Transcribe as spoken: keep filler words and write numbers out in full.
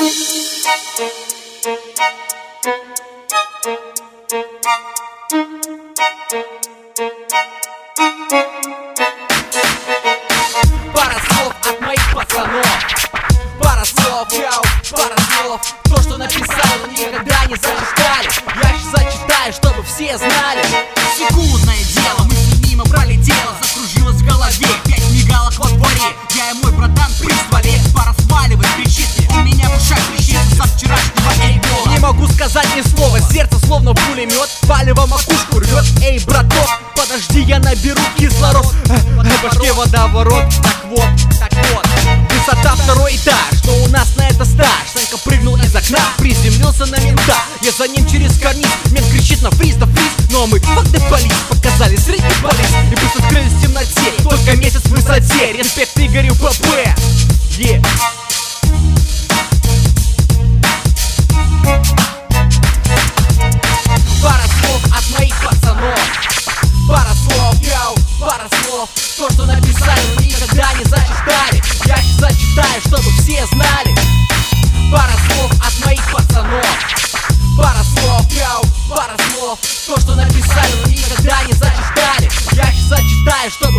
Пара слов от моих пацанов, пара слов, яу, пара слов. То, что написали, но никогда не зачитали, я сейчас зачитаю, чтобы все знали. Секундное дело, мысли мимо пролетело, закружилось в голове, пять мигалок во дворе. Я и мой братан при стволе, пара сваливает, кричит мне, у меня в ушах кричит со вчерашнего эйбола. Не могу сказать ни слова, сердце словно пулемет, палево макушку рвет. Эй, браток, подожди, я наберу кислород. В башке водоворот, так вот, так вот. Высота второй этаж, но у нас на это стаж. Санька прыгнул из окна, приземлился на мента. Я за ним через карниз, мент кричит на фриз, да фриз. Но мы, fuck the police, показали средний полис и быстро скрылись в темноте. Только месяц в высоте, респект Игорю ПП. Yeah. Пара слов от моих пацанов, пара слов, яу, пара слов. То, что написали, но никогда не зачитали, я сейчас зачитаю, чтобы все знали. Пара слов от моих пацанов, пара слов, яу, пара слов. То, что написали, но никогда не зачитали, я сейчас зачитаю, чтобы